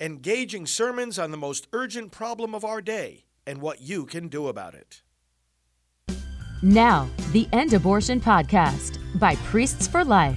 engaging sermons on the most urgent problem of our day and what you can do about it. Now, the End Abortion Podcast by Priests for Life.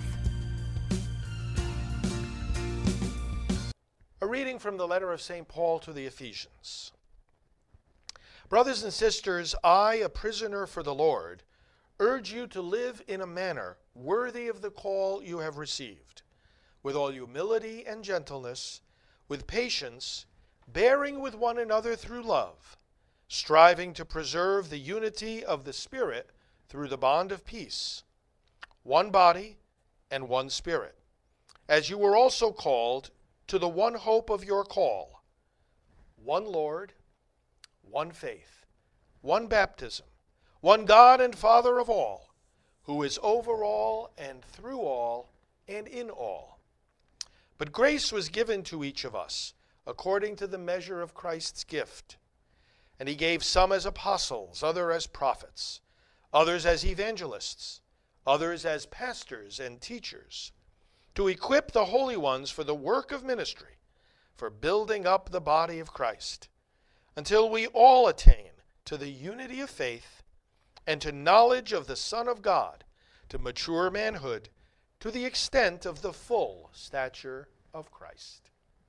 A reading from the letter of St. Paul to the Ephesians. Brothers and sisters, I, a prisoner for the Lord, urge you to live in a manner worthy of the call you have received, with all humility and gentleness, with patience, bearing with one another through love, striving to preserve the unity of the Spirit through the bond of peace. One body and one Spirit, as you were also called to the one hope of your call, one Lord, one faith, one baptism, one God and Father of all, who is over all and through all and in all. But grace was given to each of us according to the measure of Christ's gift. And he gave some as apostles, others as prophets, others as evangelists, others as pastors and teachers, to equip the holy ones for the work of ministry, for building up the body of Christ, until we all attain to the unity of faith and to knowledge of the Son of God, to mature manhood, to the extent of the full stature of Christ.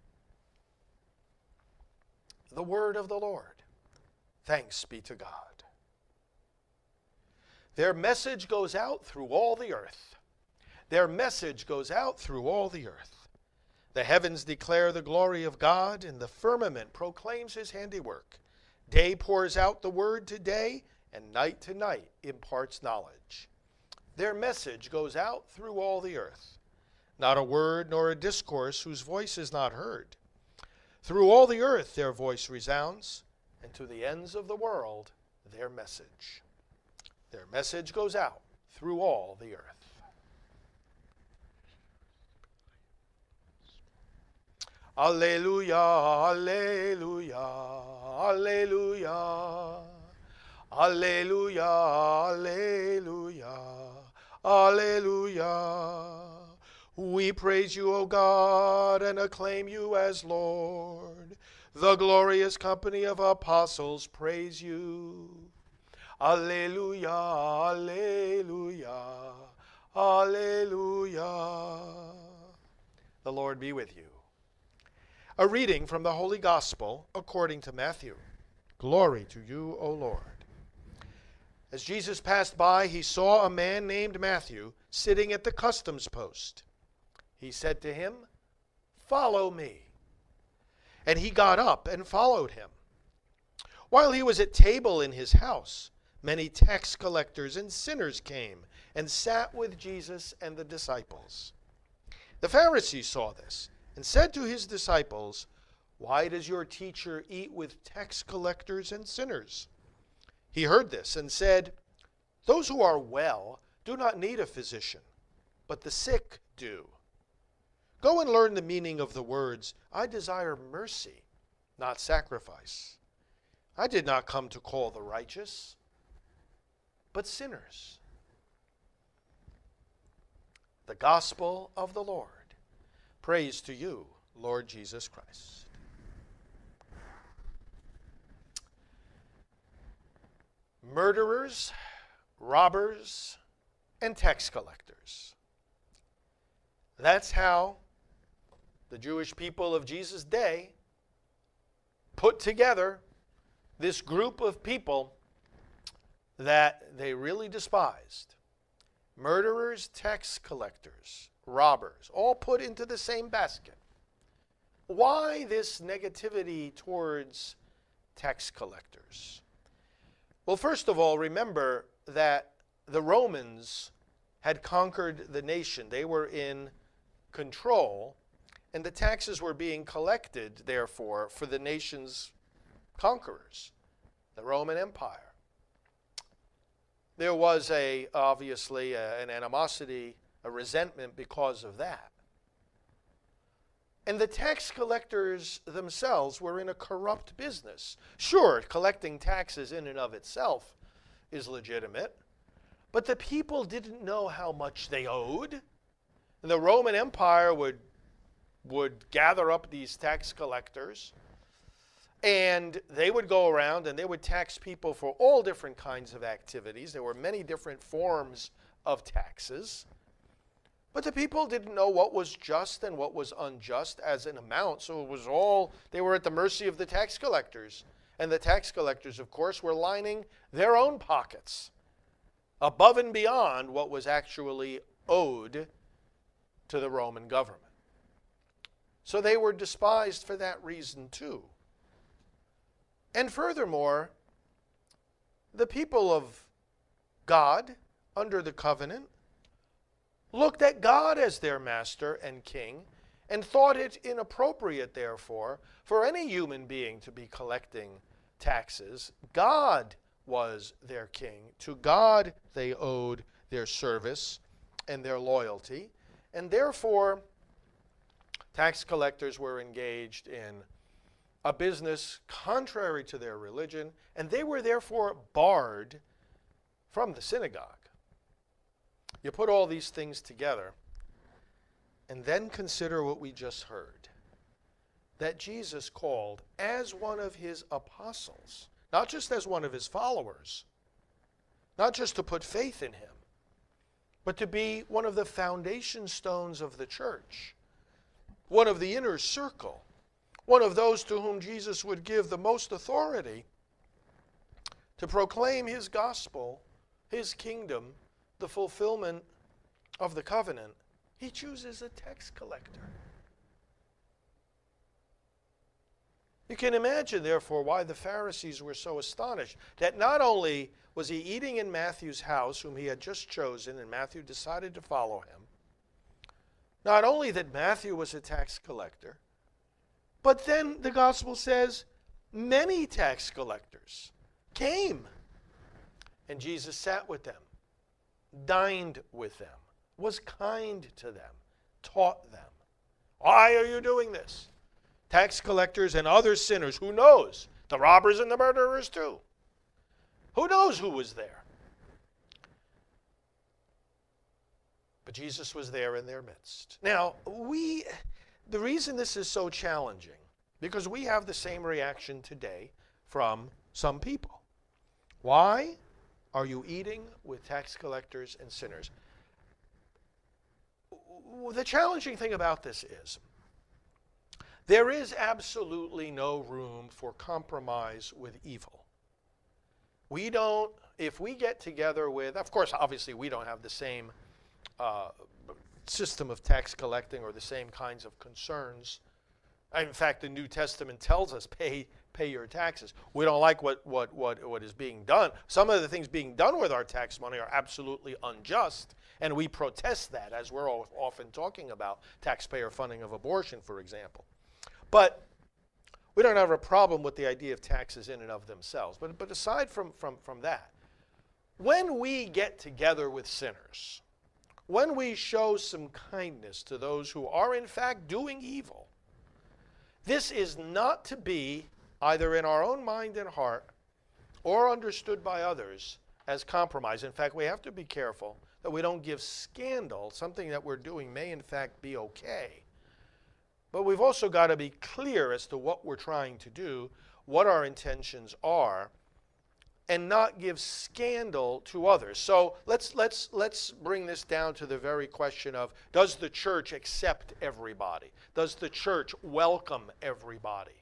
The word of the Lord. Thanks be to God. Their message goes out through all the earth. Their message goes out through all the earth. The heavens declare the glory of God, and the firmament proclaims his handiwork. Day pours out the word to day, and night to night imparts knowledge. Their message goes out through all the earth. Not a word nor a discourse whose voice is not heard. Through all the earth their voice resounds, and to the ends of the world their message. Their message goes out through all the earth. Alleluia, alleluia, alleluia. Alleluia, alleluia, alleluia. We praise you, O God, and acclaim you as Lord. The glorious company of apostles praise you. Alleluia, alleluia, alleluia. The Lord be with you. A reading from the Holy Gospel according to Matthew. Glory to you, O Lord. As Jesus passed by, he saw a man named Matthew sitting at the customs post. He said to him, "Follow me." And he got up and followed him. While he was at table in his house, many tax collectors and sinners came and sat with Jesus and the disciples. The Pharisees saw this and said to his disciples, "Why does your teacher eat with tax collectors and sinners?" He heard this and said, "Those who are well do not need a physician, but the sick do. Go and learn the meaning of the words, 'I desire mercy, not sacrifice.' I did not come to call the righteous, but sinners." The Gospel of the Lord. Praise to you, Lord Jesus Christ. Murderers, robbers, and tax collectors. That's how the Jewish people of Jesus' day put together this group of people that they really despised. Murderers, tax collectors, robbers, all put into the same basket. Why this negativity towards tax collectors? Well, first of all, remember that the Romans had conquered the nation. They were in control, and the taxes were being collected, therefore, for the nation's conquerors, the Roman Empire. There was obviously an animosity, a resentment because of that. And the tax collectors themselves were in a corrupt business. Sure, collecting taxes in and of itself is legitimate, but the people didn't know how much they owed. And the Roman Empire would would gather up these tax collectors, and they would go around and they would tax people for all different kinds of activities. There were many different forms of taxes. But the people didn't know what was just and what was unjust as an amount, so it was all, they were at the mercy of the tax collectors. And the tax collectors, of course, were lining their own pockets above and beyond what was actually owed to the Roman government. So they were despised for that reason too. And furthermore, the people of God under the covenant looked at God as their master and king and thought it inappropriate, therefore, for any human being to be collecting taxes. God was their king. To God they owed their service and their loyalty, and therefore tax collectors were engaged in a business contrary to their religion, and they were therefore barred from the synagogue. You put all these things together, and then consider what we just heard, that Jesus called as one of his apostles, not just as one of his followers, not just to put faith in him, but to be one of the foundation stones of the church, one of the inner circle, one of those to whom Jesus would give the most authority to proclaim his gospel, his kingdom, the fulfillment of the covenant. He chooses a tax collector. You can imagine, therefore, why the Pharisees were so astonished that not only was he eating in Matthew's house, whom he had just chosen, and Matthew decided to follow him, not only that Matthew was a tax collector, but then the gospel says many tax collectors came, and Jesus sat with them, dined with them, was kind to them, taught them. Why are you doing this? Tax collectors and other sinners, who knows? The robbers and the murderers too. Who knows who was there? But Jesus was there in their midst. Now, the reason this is so challenging, because we have the same reaction today from some people. Why are you eating with tax collectors and sinners? The challenging thing about this is, there is absolutely no room for compromise with evil. We don't, if we get together with, of course, obviously we don't have the same system of tax collecting or the same kinds of concerns. In fact, the New Testament tells us, pay your taxes. We don't like what is being done. Some of the things being done with our tax money are absolutely unjust, and we protest that, as we're often talking about taxpayer funding of abortion, for example. But we don't have a problem with the idea of taxes in and of themselves. But aside from that, when we get together with sinners, when we show some kindness to those who are in fact doing evil, this is not to be either in our own mind and heart or understood by others as compromise. In fact, we have to be careful that we don't give scandal. Something that we're doing may in fact be okay. But we've also got to be clear as to what we're trying to do, what our intentions are, and not give scandal to others. So let's bring this down to the very question of, does the church accept everybody? Does the church welcome everybody?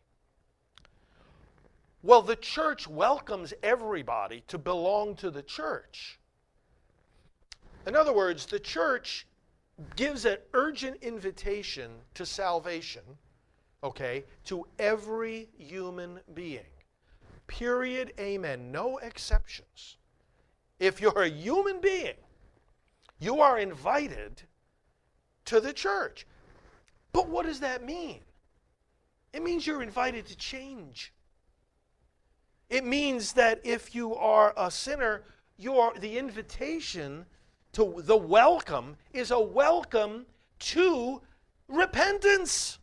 Well, the church welcomes everybody to belong to the church. In other words, the church gives an urgent invitation to salvation, okay, to every human being. Period. Amen. No exceptions. If you're a human being, you are invited to the church. But what does that mean? It means you're invited to change. It means that if you are a sinner, the invitation to the welcome is a welcome to repentance.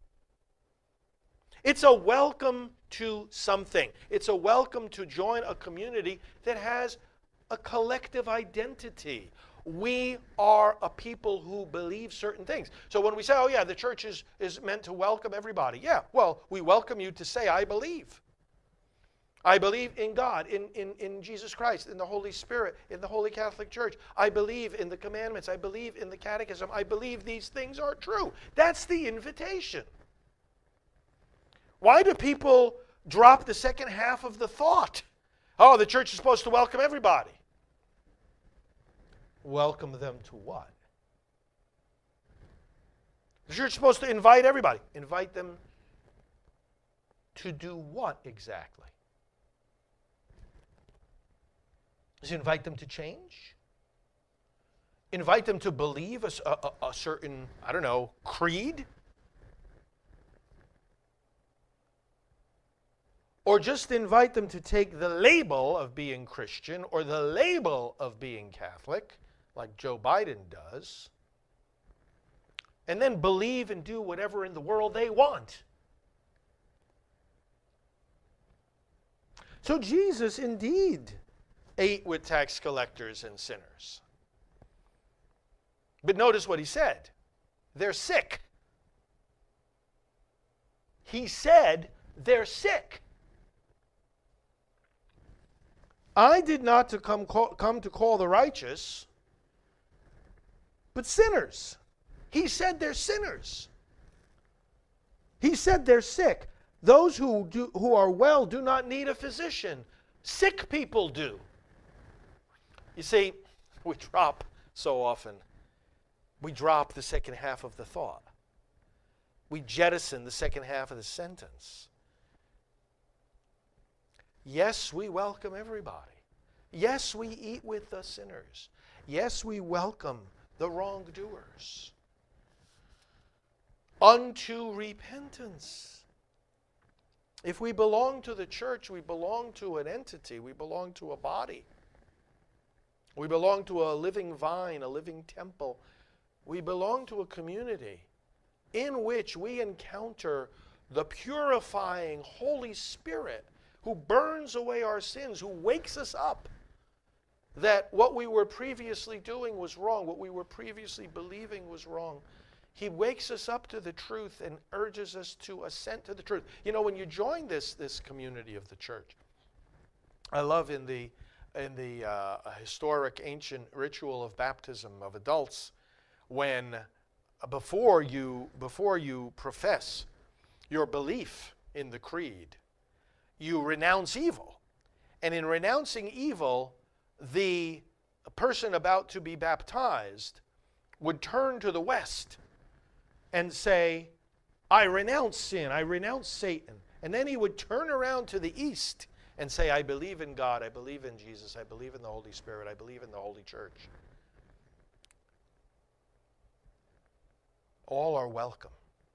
It's a welcome to something. It's a welcome to join a community that has a collective identity. We are a people who believe certain things. So when we say, oh yeah, the church is meant to welcome everybody. Yeah, well, we welcome you to say, I believe. I believe in God, in Jesus Christ, in the Holy Spirit, in the Holy Catholic Church. I believe in the commandments. I believe in the catechism. I believe these things are true. That's the invitation. Why do people drop the second half of the thought? Oh, the church is supposed to welcome everybody. Welcome them to what? The church is supposed to invite everybody. Invite them to do what exactly? Does it invite them to change? Invite them to believe a certain, I don't know, creed? Or just invite them to take the label of being Christian or the label of being Catholic, like Joe Biden does, and then believe and do whatever in the world they want? So Jesus indeed ate with tax collectors and sinners. But notice what he said. They're sick. He said they're sick. I did not come to call the righteous, but sinners. He said they're sinners. He said they're sick. Those who are well do not need a physician. Sick people do. You see, we drop the second half of the thought. We jettison the second half of the sentence. Yes, we welcome everybody. Yes, we eat with the sinners. Yes, we welcome the wrongdoers unto repentance. If we belong to the church, we belong to an entity. We belong to a body. We belong to a living vine, a living temple. We belong to a community in which we encounter the purifying Holy Spirit who burns away our sins, who wakes us up that what we were previously doing was wrong, what we were previously believing was wrong. He wakes us up to the truth and urges us to assent to the truth. You know, when you join this community of the church, I love in the historic ancient ritual of baptism of adults, when before you profess your belief in the creed, you renounce evil. And in renouncing evil, the person about to be baptized would turn to the west and say, I renounce sin, I renounce Satan. And then he would turn around to the east and say, I believe in God, I believe in Jesus, I believe in the Holy Spirit, I believe in the Holy Church. All are welcome.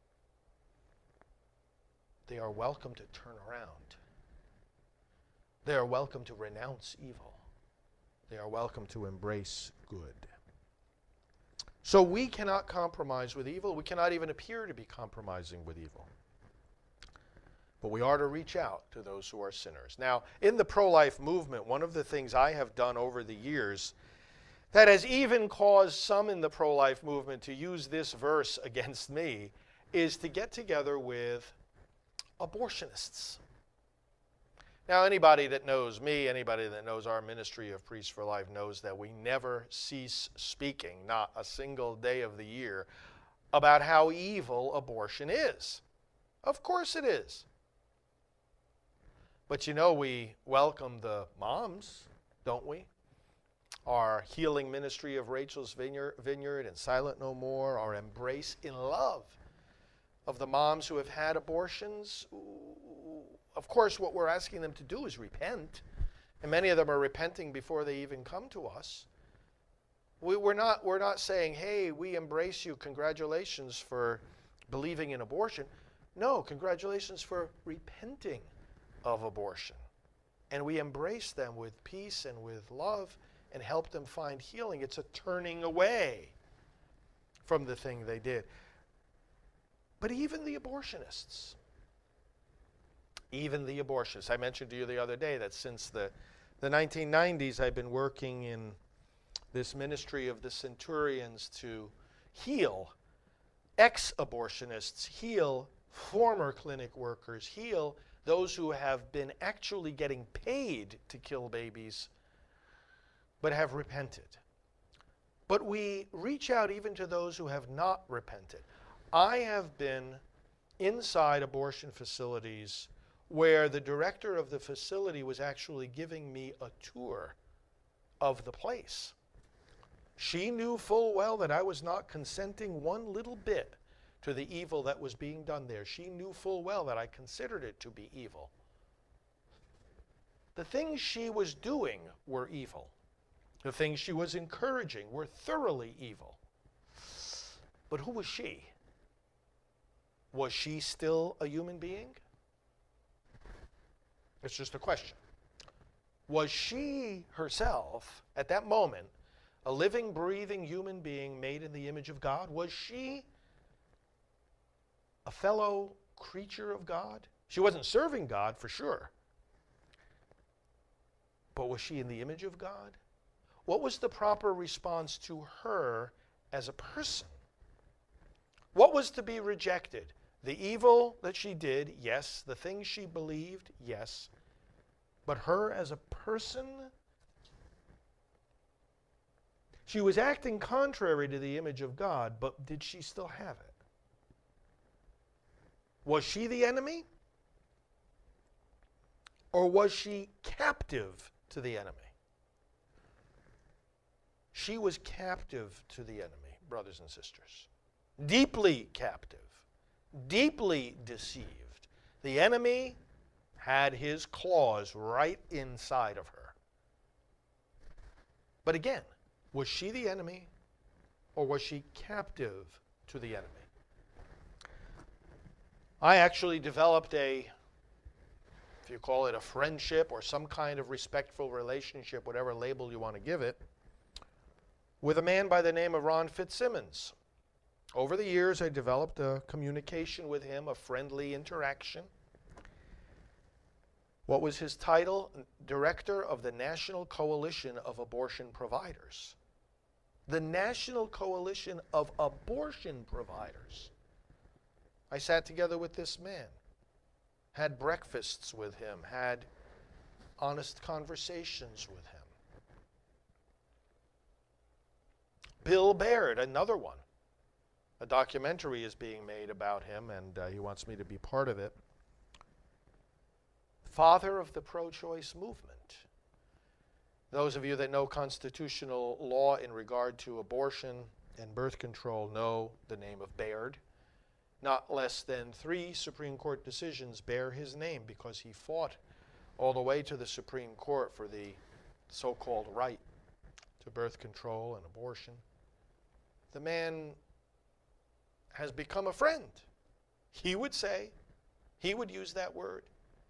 They are welcome to turn around. They are welcome to renounce evil. They are welcome to embrace good. So we cannot compromise with evil. We cannot even appear to be compromising with evil. But we are to reach out to those who are sinners. Now, in the pro-life movement, one of the things I have done over the years that has even caused some in the pro-life movement to use this verse against me is to get together with abortionists. Now, anybody that knows me, anybody that knows our ministry of Priests for Life knows that we never cease speaking, not a single day of the year, about how evil abortion is. Of course it is. But you know, we welcome the moms, don't we? Our healing ministry of Rachel's Vineyard and Silent No More, our embrace in love of the moms who have had abortions. Of course, what we're asking them to do is repent. And many of them are repenting before they even come to us. We're not saying, hey, we embrace you, congratulations for believing in abortion. No, congratulations for repenting of abortion. And we embrace them with peace and with love and help them find healing. It's a turning away from the thing they did. But even the abortionists, I mentioned to you the other day that since the 1990s, I've been working in this ministry of the centurions to heal ex-abortionists, heal former clinic workers, heal those who have been actually getting paid to kill babies but have repented. But we reach out even to those who have not repented. I have been inside abortion facilities where the director of the facility was actually giving me a tour of the place. She knew full well that I was not consenting one little bit to the evil that was being done there. She knew full well that I considered it to be evil. The things she was doing were evil. The things she was encouraging were thoroughly evil. But who was she? Was she still a human being? It's just a question. Was she herself, at that moment, a living, breathing human being made in the image of God? Was she a fellow creature of God? She wasn't serving God, for sure. But was she in the image of God? What was the proper response to her as a person? What was to be rejected? The evil that she did, yes. The things she believed, yes. But her as a person? She was acting contrary to the image of God, but did she still have it? Was she the enemy? Or was she captive to the enemy? She was captive to the enemy, brothers and sisters. Deeply captive. Deeply deceived. The enemy had his claws right inside of her. But again, was she the enemy or was she captive to the enemy? I actually developed if you call it a friendship or some kind of respectful relationship, whatever label you want to give it, with a man by the name of Ron Fitzsimmons. Over the years, I developed a communication with him, a friendly interaction. What was his title? Director of the National Coalition of Abortion Providers. The National Coalition of Abortion Providers. I sat together with this man, had breakfasts with him, had honest conversations with him. Bill Baird, another one. A documentary is being made about him, and he wants me to be part of it. Father of the pro-choice movement. Those of you that know constitutional law in regard to abortion and birth control know the name of Baird. Not less than 3 Supreme Court decisions bear his name because he fought all the way to the Supreme Court for the so-called right to birth control and abortion. The man has become a friend. He would say, he would use that word.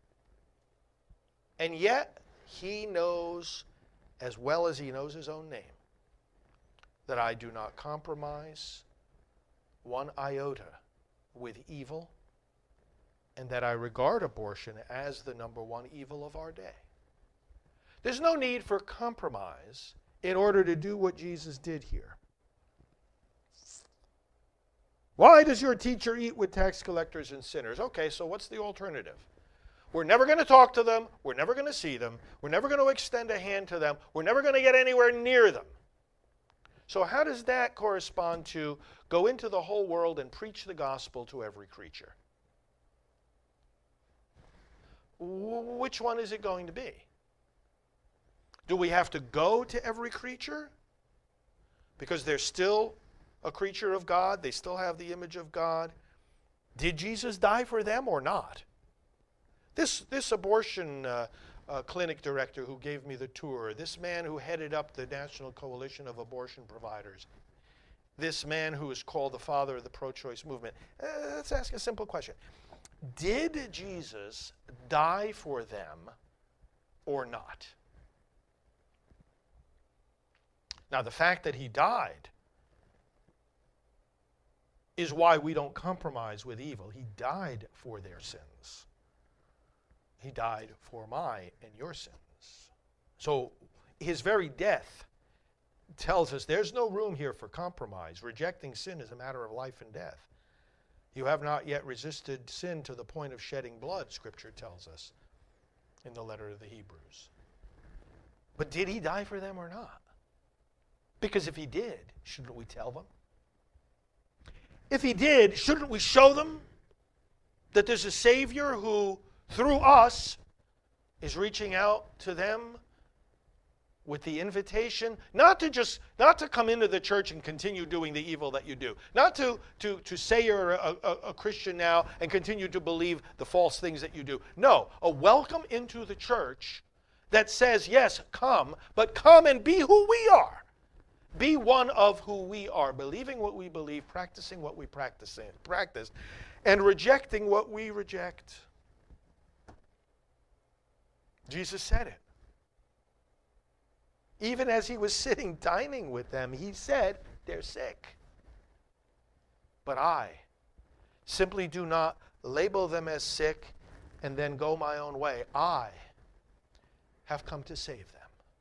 And yet, he knows as well as he knows his own name that I do not compromise one iota with evil, and that I regard abortion as the #1 evil of our day. There's no need for compromise in order to do what Jesus did here. Why does your teacher eat with tax collectors and sinners? Okay, so what's the alternative? We're never going to talk to them. We're never going to see them. We're never going to extend a hand to them. We're never going to get anywhere near them. So how does that correspond to go into the whole world and preach the gospel to every creature? Which one is it going to be? Do we have to go to every creature? Because they're still a creature of God. They still have the image of God. Did Jesus die for them or not? This abortion clinic director who gave me the tour, this man who headed up the National Coalition of Abortion Providers, this man who is called the father of the pro-choice movement, let's ask a simple question. Did Jesus die for them or not? Now, the fact that he died is why we don't compromise with evil. He died for their sins. He died for my and your sins. So his very death tells us there's no room here for compromise. Rejecting sin is a matter of life and death. You have not yet resisted sin to the point of shedding blood, Scripture tells us in the letter to the Hebrews. But did he die for them or not? Because if he did, shouldn't we tell them? If he did, shouldn't we show them that there's a Savior who, through us, is reaching out to them with the invitation not to come into the church and continue doing the evil that you do, not to say you're a Christian now and continue to believe the false things that you do. No, a welcome into the church that says, yes, come, but come and be who we are. Be one of who we are, believing what we believe, practicing what we practice, and rejecting what we reject. Jesus said it. Even as he was sitting dining with them, he said, they're sick. But I simply do not label them as sick and then go my own way. I have come to save them.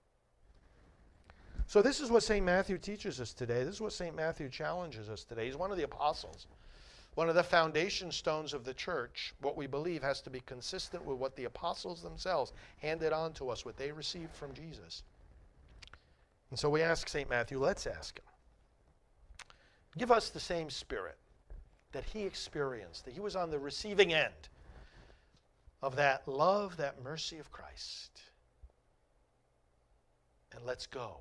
So this is what St. Matthew teaches us today. This is what St. Matthew challenges us today. He's one of the apostles. One of the foundation stones of the church, what we believe has to be consistent with what the apostles themselves handed on to us, what they received from Jesus. And so we ask St. Matthew, let's ask him. Give us the same spirit that he experienced, that he was on the receiving end of that love, that mercy of Christ. And let's go.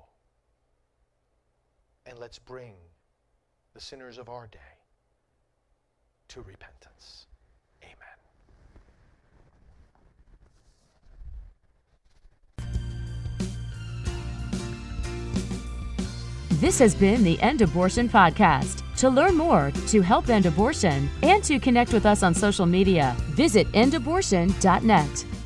And let's bring the sinners of our day to repentance. Amen. This has been the End Abortion Podcast. To learn more, to help end abortion, and to connect with us on social media, visit endabortion.net.